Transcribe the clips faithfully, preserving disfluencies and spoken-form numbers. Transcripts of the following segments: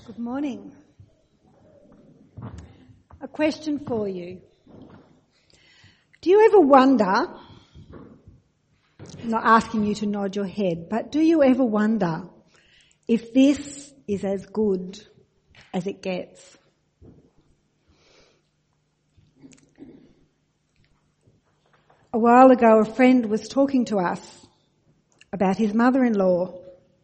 Good morning. A question for you. Do you ever wonder, I'm not asking you to nod your head, but do you ever wonder if this is as good as it gets? A while ago, a friend was talking to us about his mother-in-law.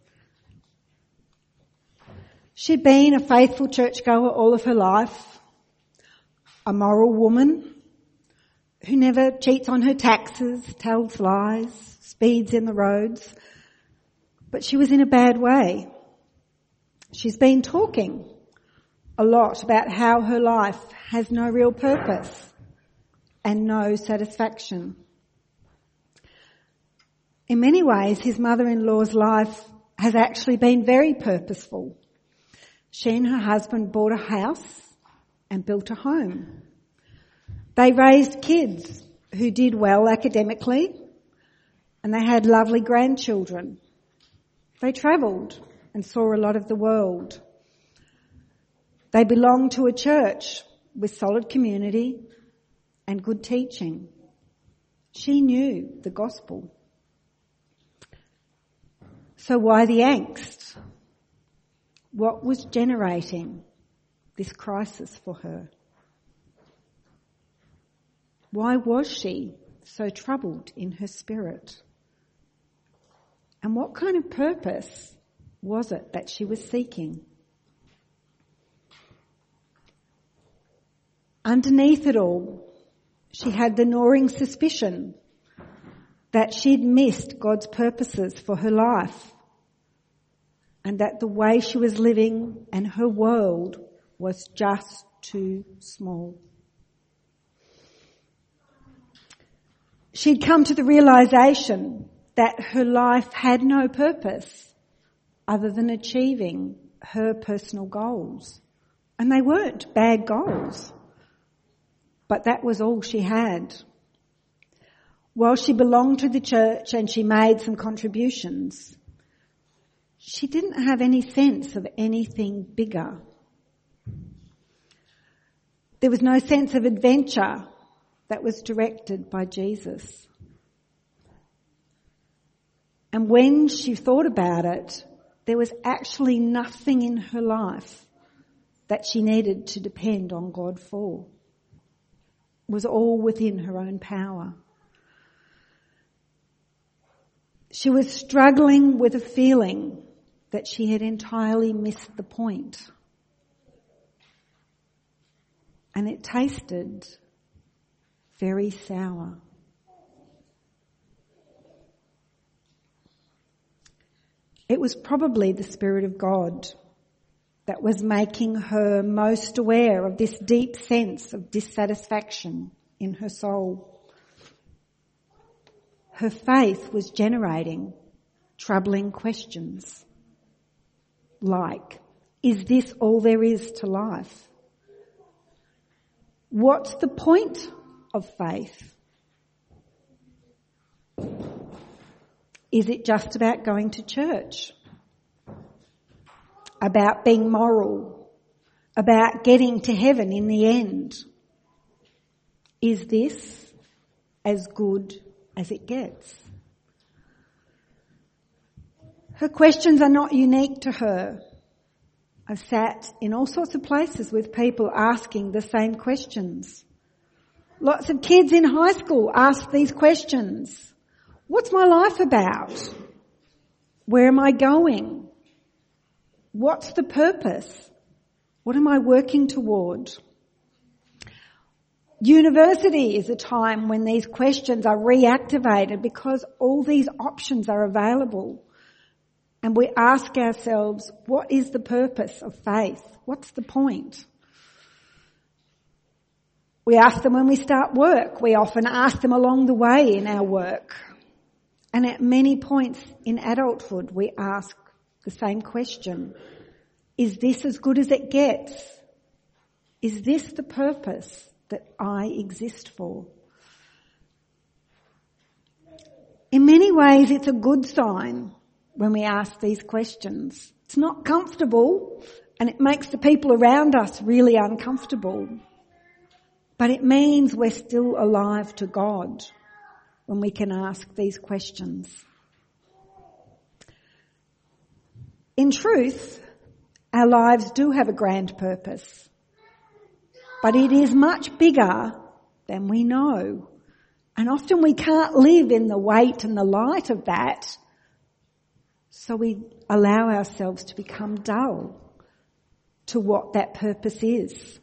She'd been a faithful churchgoer all of her life, a moral woman who never cheats on her taxes, tells lies, speeds in the roads, but she was in a bad way. She's been talking a lot about how her life has no real purpose and no satisfaction. In many ways, his mother-in-law's life has actually been very purposeful. She and her husband bought a house and built a home. They raised kids who did well academically, and they had lovely grandchildren. They travelled and saw a lot of the world. They belonged to a church with solid community and good teaching. She knew the gospel. So why the angst? What was generating this crisis for her? Why was she so troubled in her spirit? And what kind of purpose was it that she was seeking? Underneath it all, she had the gnawing suspicion that she'd missed God's purposes for her life, and that the way she was living and her world was just too small. She'd come to the realisation that her life had no purpose other than achieving her personal goals. And they weren't bad goals, but that was all she had. While she belonged to the church and she made some contributions, she didn't have any sense of anything bigger. There was no sense of adventure that was directed by Jesus. And when she thought about it, there was actually nothing in her life that she needed to depend on God for. It was all within her own power. She was struggling with a feeling that she had entirely missed the point. And it tasted very sour. It was probably the Spirit of God that was making her most aware of this deep sense of dissatisfaction in her soul. Her faith was generating troubling questions. Like, is this all there is to life? What's the point of faith? Is it just about going to church? About being moral? About getting to heaven in the end? Is this as good as it gets? Her questions are not unique to her. I've sat in all sorts of places with people asking the same questions. Lots of kids in high school ask these questions. What's my life about? Where am I going? What's the purpose? What am I working toward? University is a time when these questions are reactivated because all these options are available. And we ask ourselves, what is the purpose of faith? What's the point? We ask them when we start work. We often ask them along the way in our work. And at many points in adulthood, we ask the same question. Is this as good as it gets? Is this the purpose that I exist for? In many ways, it's a good sign when we ask these questions. It's not comfortable and it makes the people around us really uncomfortable. But it means we're still alive to God when we can ask these questions. In truth, our lives do have a grand purpose, but it is much bigger than we know. And often we can't live in the weight and the light of that, so we allow ourselves to become dull to what that purpose is.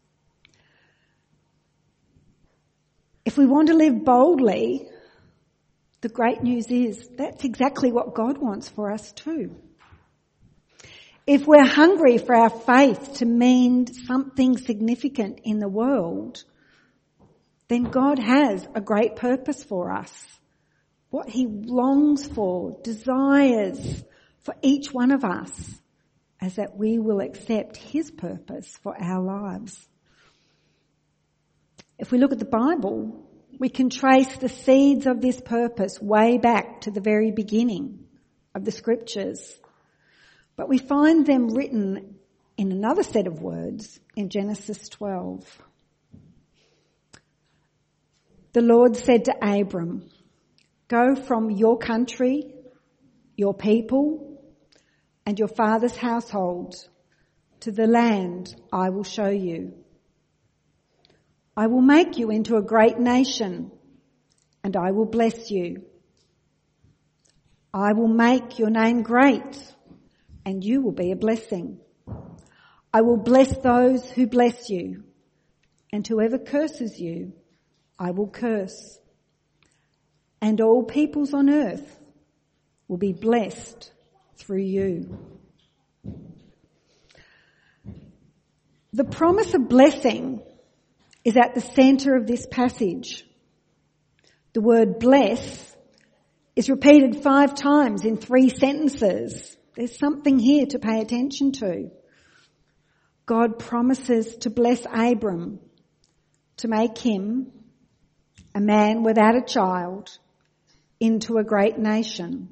If we want to live boldly, the great news is that's exactly what God wants for us too. If we're hungry for our faith to mean something significant in the world, then God has a great purpose for us. What he longs for, desires for each one of us, is that we will accept his purpose for our lives. If we look at the Bible, we can trace the seeds of this purpose way back to the very beginning of the scriptures. But we find them written in another set of words in Genesis twelve. The Lord said to Abram, "Go from your country, your people, and your father's household to the land I will show you. I will make you into a great nation, and I will bless you. I will make your name great, and you will be a blessing. I will bless those who bless you, and whoever curses you, I will curse. And all peoples on earth will be blessed through you." The promise of blessing is at the centre of this passage. The word bless is repeated five times in three sentences. There's something here to pay attention to. God promises to bless Abram, to make him, a man without a child, into a great nation.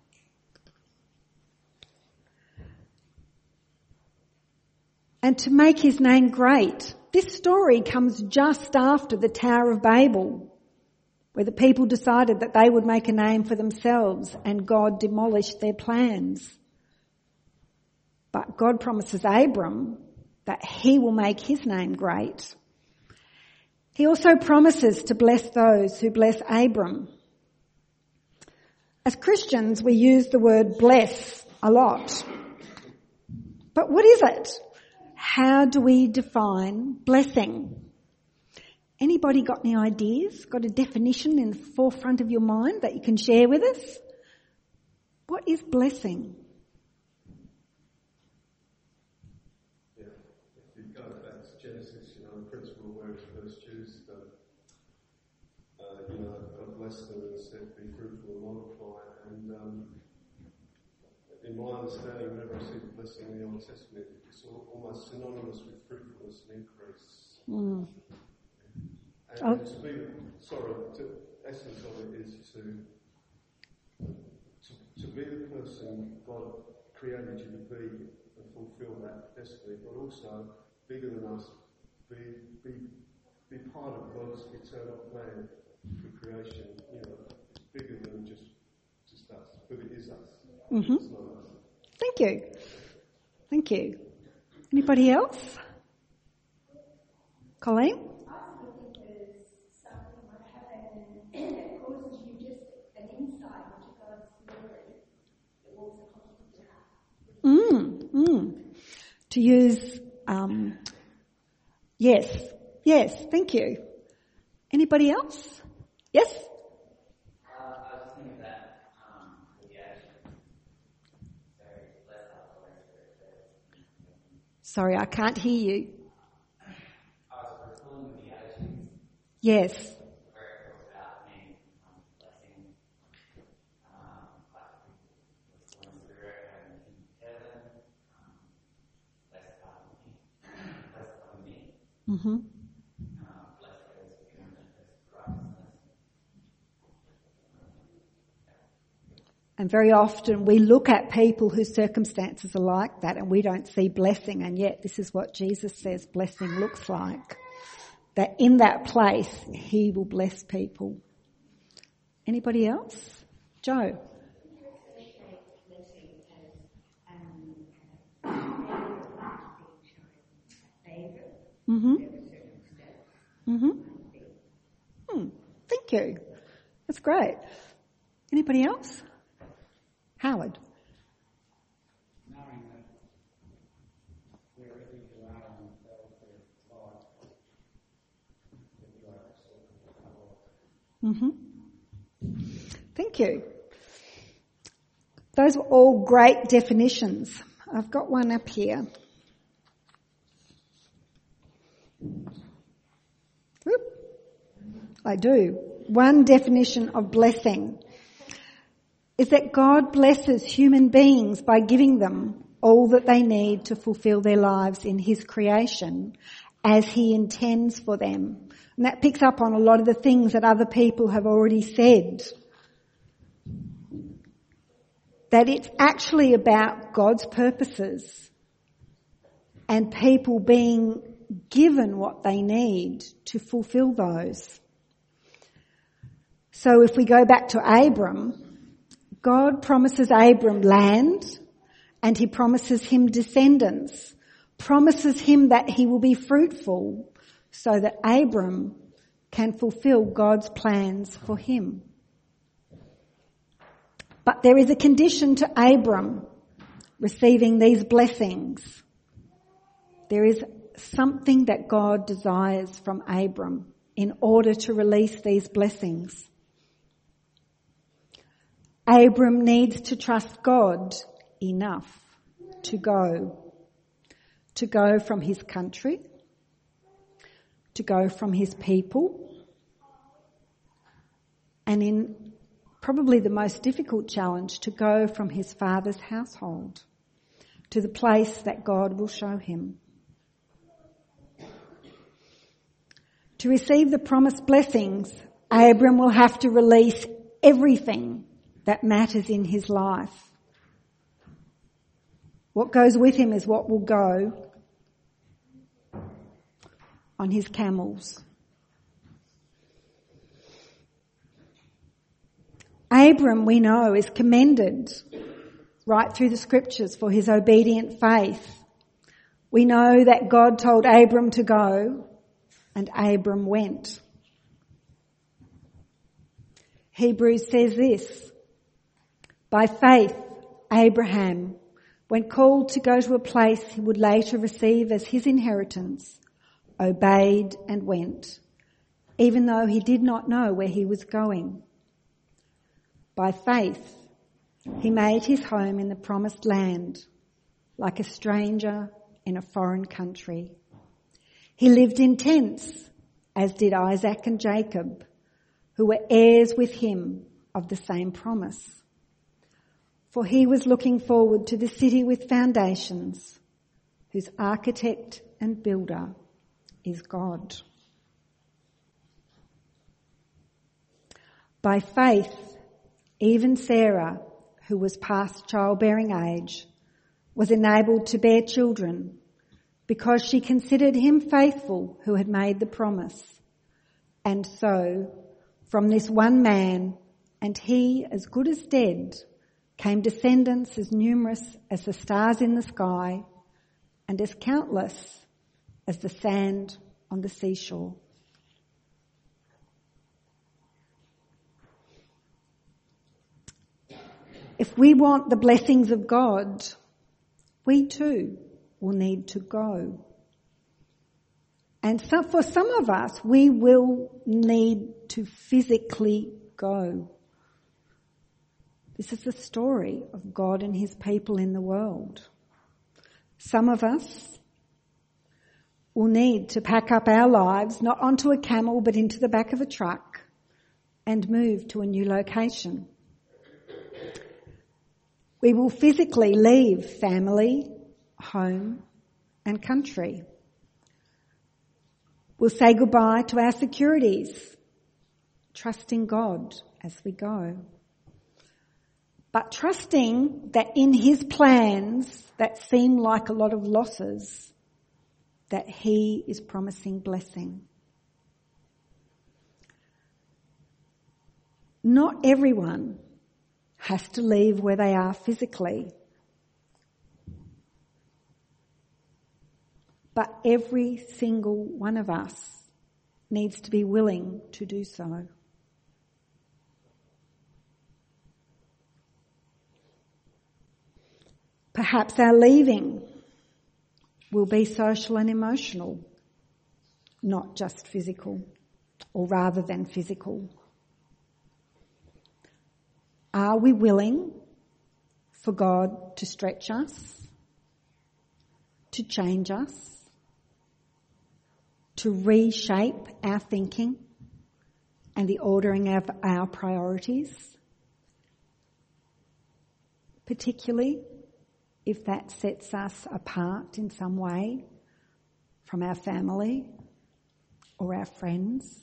And to make his name great. This story comes just after the Tower of Babel, where the people decided that they would make a name for themselves and God demolished their plans. But God promises Abram that he will make his name great. He also promises to bless those who bless Abram. As Christians, we use the word bless a lot. But what is it? How do we define blessing? Anybody got any ideas? Got a definition in the forefront of your mind that you can share with us? What is blessing? Yeah, if you go back to Genesis, you know, the principle where it's first used, uh, uh, you know, God blessed them and said, "Be fruitful and multiply." And um, in my understanding, whenever I see the blessing in the Old Testament, it's almost synonymous with fruitfulness and increase. Mm. And, oh. and to be, sorry, the essence of it is to, to to be the person God created you to be and fulfill that destiny, but also bigger than us, be be be part of God's eternal plan for creation. You know, it's bigger than just just us, but it is us. Mm-hmm. It's not us. Thank you. Thank you. Anybody else? Colleen? I think there's something like having and it causes you just an insight into God's glory that will also constantly have. Mm, mm. To use, um, yes, yes, thank you. Anybody else? Yes? Uh, I was thinking that um, with the action, very less how the Holy Spirit says. Sorry, I can't hear you. I was recalling with the attitudes Yes. where it talks about being um, blessing, um, like the Holy Spirit having heaven, um, bless God with me, bless God with me, Mm-hmm. um, bless those who come to this righteousness. And very often we look at people whose circumstances are like that and we don't see blessing, and yet this is what Jesus says blessing looks like. That in that place he will bless people. Anybody else? Joe? Mm-hmm. Mm-hmm. Hmm. Thank you. That's great. Anybody else? Howard? Knowing that wherever you are in the felt of life, that you are sort of covered. Mm-hmm. Thank you. Those were all great definitions. I've got one up here. Whoop. I do. One definition of blessing is that God blesses human beings by giving them all that they need to fulfill their lives in his creation as he intends for them. And that picks up on a lot of the things that other people have already said. That it's actually about God's purposes and people being given what they need to fulfill those. So if we go back to Abram, God promises Abram land and he promises him descendants, promises him that he will be fruitful so that Abram can fulfill God's plans for him. But there is a condition to Abram receiving these blessings. There is something that God desires from Abram in order to release these blessings. Abram needs to trust God enough to go. To go from his country, to go from his people, and in probably the most difficult challenge, to go from his father's household to the place that God will show him. To receive the promised blessings, Abram will have to release everything that matters in his life. What goes with him is what will go on his camels. Abram, we know, is commended right through the scriptures for his obedient faith. We know that God told Abram to go, and Abram went. Hebrews says this, by faith, Abraham, when called to go to a place he would later receive as his inheritance, obeyed and went, even though he did not know where he was going. By faith, he made his home in the promised land, like a stranger in a foreign country. He lived in tents, as did Isaac and Jacob, who were heirs with him of the same promise. For he was looking forward to the city with foundations, whose architect and builder is God. By faith, even Sarah, who was past childbearing age, was enabled to bear children because she considered him faithful who had made the promise. And so, from this one man, and he as good as dead, came descendants as numerous as the stars in the sky and as countless as the sand on the seashore. If we want the blessings of God, we too will need to go. And so for some of us, we will need to physically go. This is the story of God and his people in the world. Some of us will need to pack up our lives, not onto a camel, but into the back of a truck and move to a new location. We will physically leave family, home, and country. We'll say goodbye to our securities, trusting God as we go. but trusting that in his plans that seem like a lot of losses, that he is promising blessing. Not everyone has to leave where they are physically, but every single one of us needs to be willing to do so. Perhaps our leaving will be social and emotional, not just physical, or rather than physical. Are we willing for God to stretch us, to change us, to reshape our thinking and the ordering of our priorities, particularly if that sets us apart in some way from our family or our friends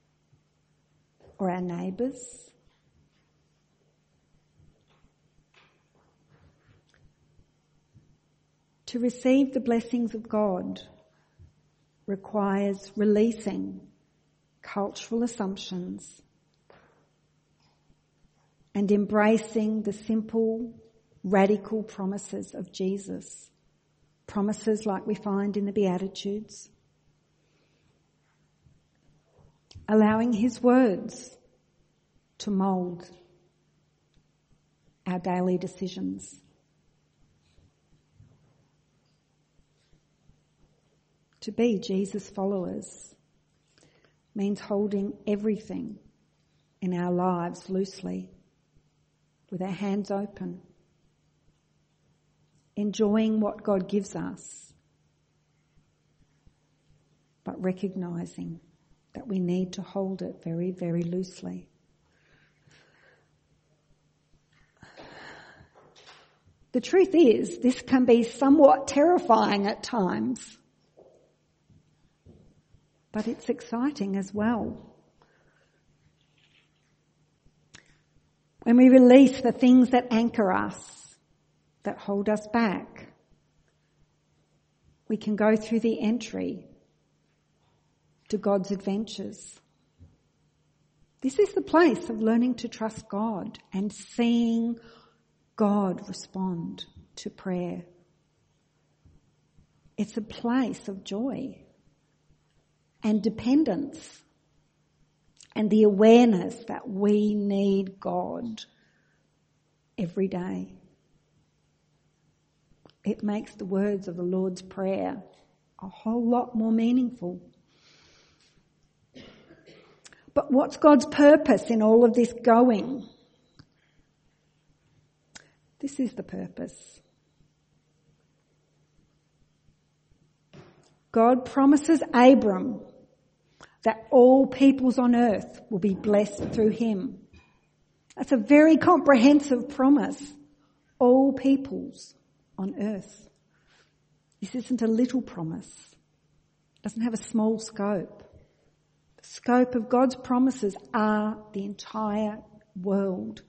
or our neighbours? To receive the blessings of God requires releasing cultural assumptions and embracing the simple, radical promises of Jesus. Promises like we find in the Beatitudes. Allowing his words to mould our daily decisions. To be Jesus followers means holding everything in our lives loosely, with our hands open, enjoying what God gives us, but recognising that we need to hold it very, very loosely. The truth is, this can be somewhat terrifying at times, but it's exciting as well. When we release the things that anchor us, that hold us back, we can go through the entry to God's adventures. This is the place of learning to trust God and seeing God respond to prayer. It's a place of joy and dependence and the awareness that we need God every day. It makes the words of the Lord's Prayer a whole lot more meaningful. But what's God's purpose in all of this going? This is the purpose. God promises Abram that all peoples on earth will be blessed through him. That's a very comprehensive promise. All peoples on earth. This isn't a little promise. It doesn't have a small scope. The scope of God's promises are the entire world.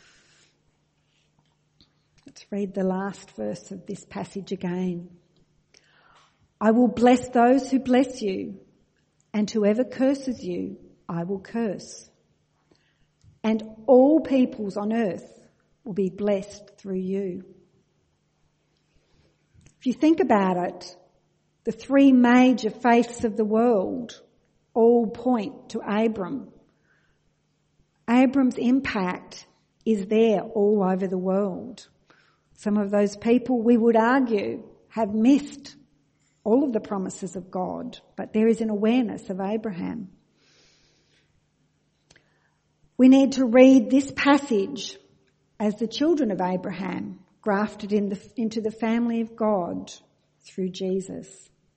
Let's read the last verse of this passage again. I will bless those who bless you, and whoever curses you, I will curse. And all peoples on earth will be blessed through you. If you think about it, the three major faiths of the world all point to Abram. Abram's impact is there all over the world. Some of those people, we would argue, have missed all of the promises of God, but there is an awareness of Abraham. We need to read this passage as the children of Abraham, grafted in the, into the family of God through Jesus.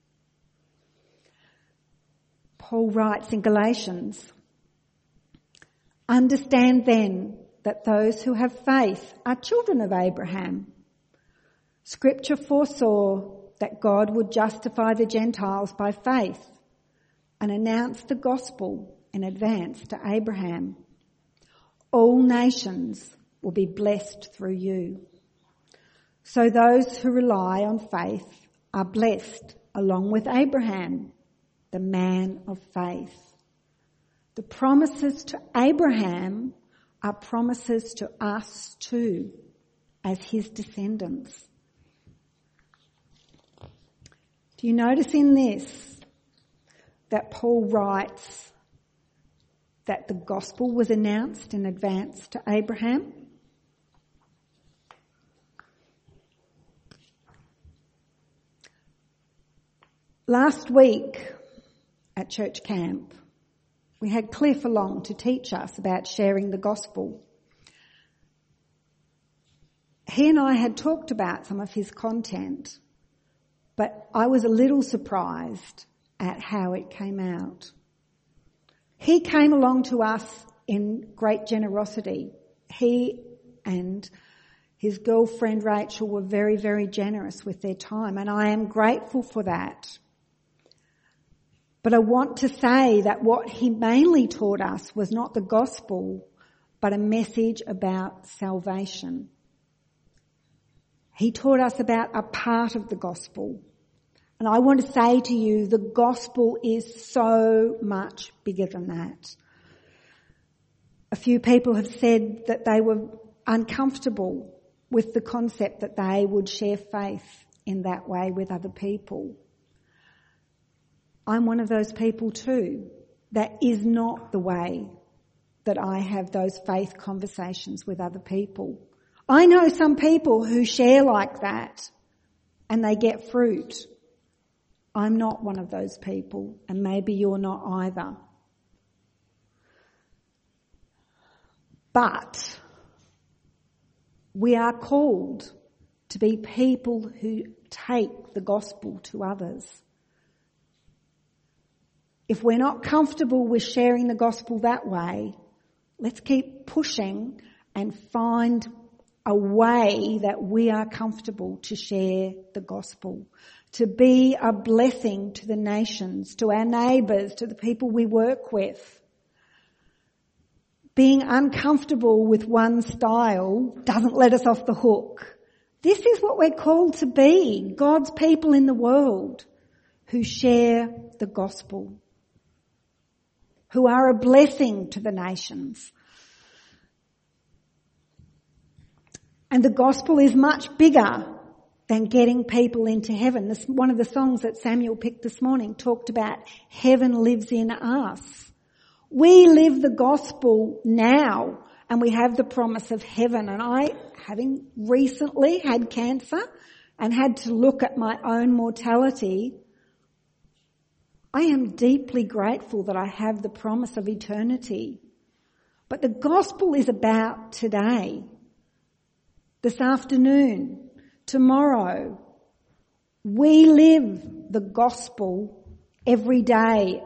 Paul writes in Galatians, understand then that those who have faith are children of Abraham. Scripture foresaw that God would justify the Gentiles by faith and announce the gospel in advance to Abraham. All nations will be blessed through you. So those who rely on faith are blessed along with Abraham, the man of faith. The promises to Abraham are promises to us too, as his descendants. Do you notice in this that Paul writes that the gospel was announced in advance to Abraham? Last week at church camp, we had Cliff along to teach us about sharing the gospel. He and I had talked about some of his content, but I was a little surprised at how it came out. He came along to us in great generosity. He and his girlfriend Rachel were very, very generous with their time, and I am grateful for that. But I want to say that what he mainly taught us was not the gospel, but a message about salvation. He taught us about a part of the gospel. And I want to say to you, the gospel is so much bigger than that. A few people have said that they were uncomfortable with the concept that they would share faith in that way with other people. I'm one of those people too. That is not the way that I have those faith conversations with other people. I know some people who share like that and they get fruit. I'm not one of those people, and maybe you're not either. But we are called to be people who take the gospel to others. If we're not comfortable with sharing the gospel that way, let's keep pushing and find a way that we are comfortable to share the gospel, to be a blessing to the nations, to our neighbours, to the people we work with. Being uncomfortable with one style doesn't let us off the hook. This is what we're called to be, God's people in the world who share the gospel, who are a blessing to the nations. And the gospel is much bigger than getting people into heaven. This, one of the songs that Samuel picked this morning talked about heaven lives in us. We live the gospel now, and we have the promise of heaven. And I, having recently had cancer and had to look at my own mortality, I am deeply grateful that I have the promise of eternity. But the gospel is about today, this afternoon, tomorrow. We live the gospel every day.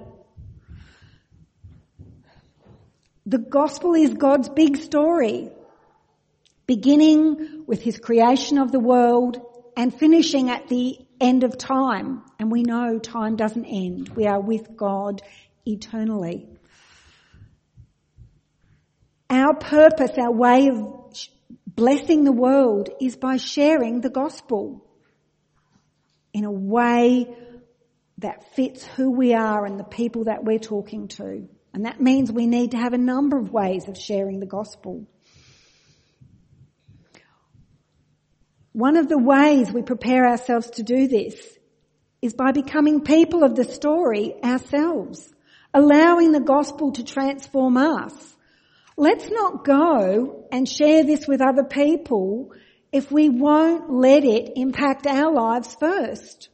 The gospel is God's big story, beginning with his creation of the world and finishing at the end of time. And we know time doesn't end. We are with God eternally. Our purpose, our way of blessing the world is by sharing the gospel in a way that fits who we are and the people that we're talking to. And that means we need to have a number of ways of sharing the gospel. One of the ways we prepare ourselves to do this is by becoming people of the story ourselves, allowing the gospel to transform us. Let's not go and share this with other people if we won't let it impact our lives first.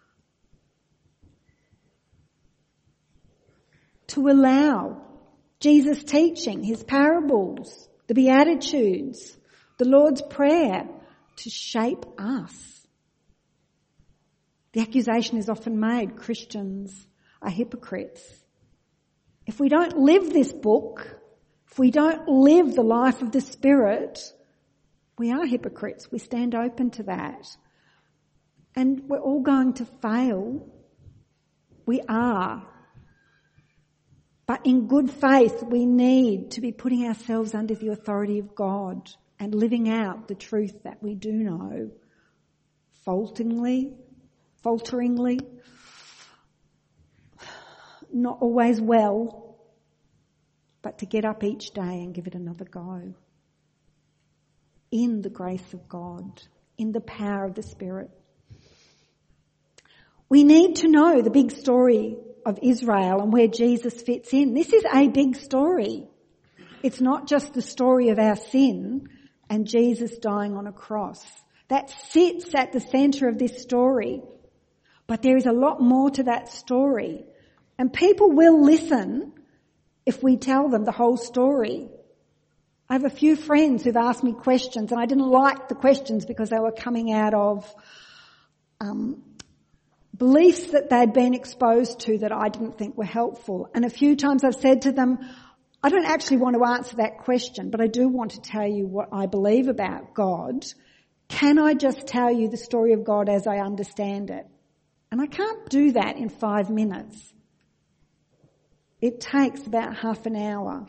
To allow Jesus' teaching, his parables, the Beatitudes, the Lord's Prayer to shape us. The accusation is often made, Christians are hypocrites. If we don't live this book, if we don't live the life of the Spirit, we are hypocrites. We stand open to that. And we're all going to fail. We are. But in good faith, we need to be putting ourselves under the authority of God and living out the truth that we do know, falteringly, falteringly, not always well, but to get up each day and give it another go. In the grace of God, in the power of the Spirit. We need to know the big story of Israel and where Jesus fits in. This is a big story. It's not just the story of our sin and Jesus dying on a cross. That sits at the centre of this story. But there is a lot more to that story. And people will listen if we tell them the whole story. I have a few friends who've asked me questions, and I didn't like the questions because they were coming out of um, beliefs that they'd been exposed to that I didn't think were helpful. And a few times I've said to them, I don't actually want to answer that question, but I do want to tell you what I believe about God. Can I just tell you the story of God as I understand it? And I can't do that in five minutes. It takes about half an hour.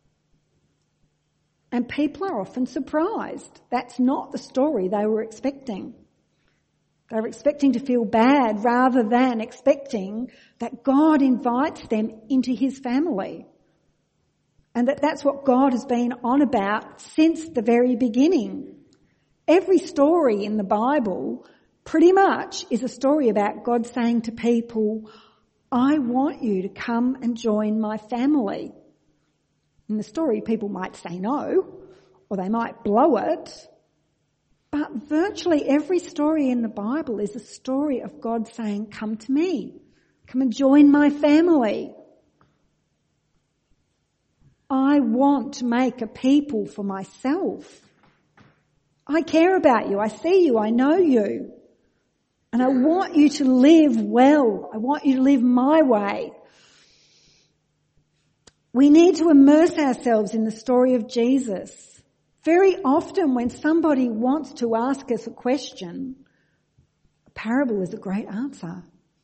And people are often surprised. That's not the story they were expecting. They were expecting to feel bad rather than expecting that God invites them into his family. And that that's what God has been on about since the very beginning. Every story in the Bible pretty much is a story about God saying to people, I want you to come and join my family. In the story, people might say no, or they might blow it. But virtually every story in the Bible is a story of God saying, come to me. Come and join my family. I want to make a people for myself. I care about you. I see you. I know you. And I want you to live well. I want you to live my way. We need to immerse ourselves in the story of Jesus. Very often when somebody wants to ask us a question, a parable is a great answer.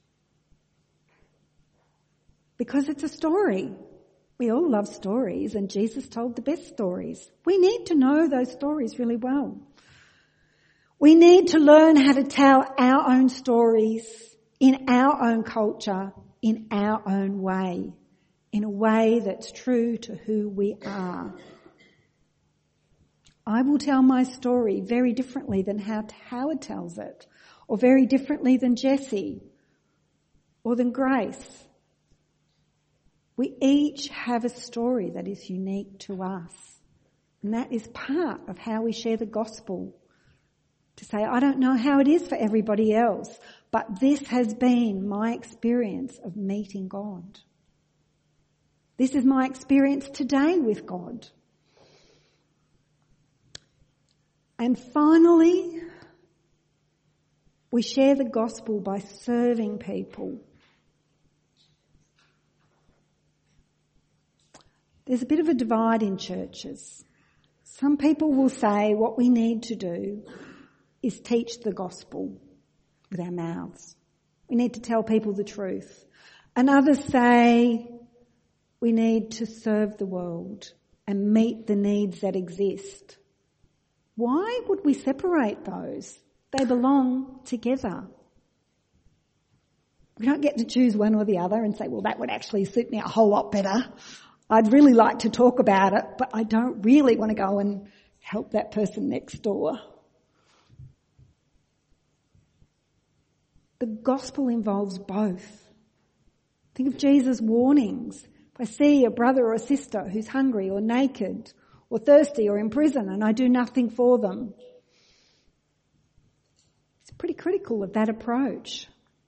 Because it's a story. We all love stories, and Jesus told the best stories. We need to know those stories really well. We need to learn how to tell our own stories in our own culture, in our own way. In a way that's true to who we are. I will tell my story very differently than how Howard tells it, or very differently than Jessie, or than Grace. We each have a story that is unique to us, and that is part of how we share the gospel. To say, I don't know how it is for everybody else, but this has been my experience of meeting God. This is my experience today with God. And finally, we share the gospel by serving people. There's a bit of a divide in churches. Some people will say what we need to do is teach the gospel with our mouths. We need to tell people the truth. And others say we need to serve the world and meet the needs that exist. Why would we separate those? They belong together. We don't get to choose one or the other and say, well, that would actually suit me a whole lot better. I'd really like to talk about it, but I don't really want to go and help that person next door. The gospel involves both. Think of Jesus' warnings. If I see a brother or a sister who's hungry or naked or thirsty or in prison and I do nothing for them, it's pretty critical of that approach.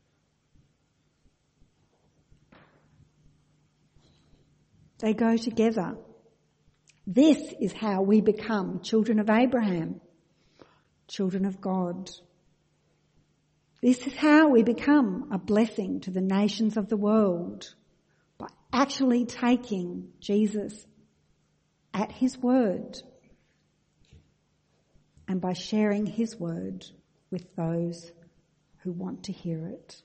They go together. This is how we become children of Abraham, children of God. This is how we become a blessing to the nations of the world, by actually taking Jesus at his word and by sharing his word with those who want to hear it.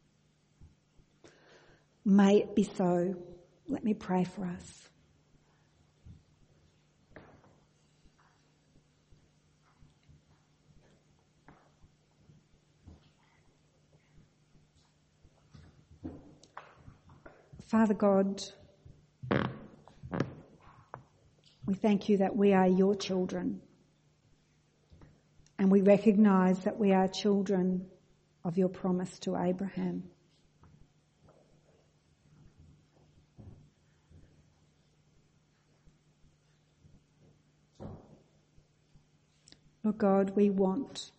May it be so. Let me pray for us. Father God, we thank you that we are your children, and we recognise that we are children of your promise to Abraham. Lord God, we want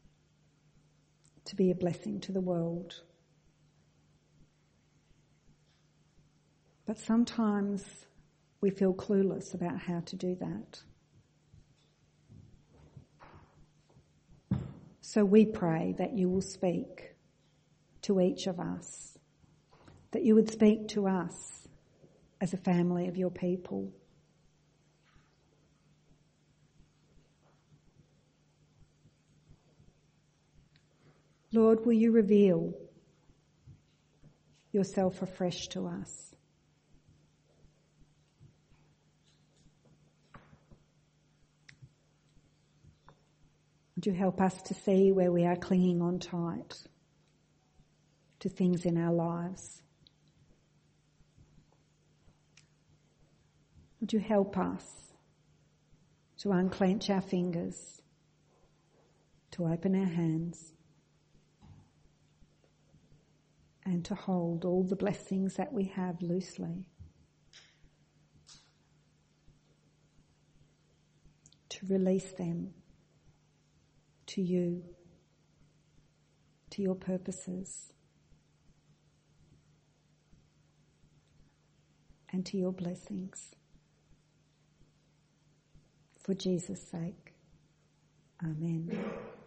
to be a blessing to the world. But sometimes we feel clueless about how to do that. So we pray that you will speak to each of us, that you would speak to us as a family of your people. Lord, will you reveal yourself afresh to us? Would you help us to see where we are clinging on tight to things in our lives? Would you help us to unclench our fingers, to open our hands, and to hold all the blessings that we have loosely, to release them to you, to your purposes, and to your blessings. For Jesus' sake, amen.